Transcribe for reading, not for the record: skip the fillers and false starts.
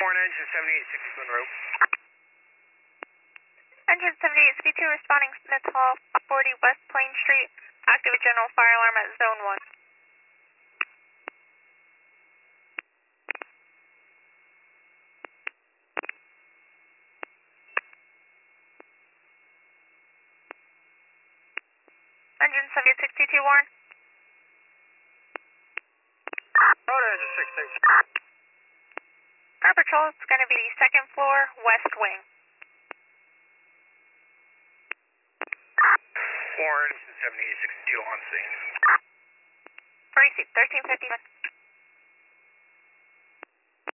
Warren, engine 7860 Monroe. Engine 7862 responding Smith Hall, 40 West Plain Street. Active general fire alarm at zone 1. Engine 7862 Warren. Rotor, engine 660. Air Patrol, it's going to be second floor, west wing. Warren, engine 7862 on scene. Receive 1351.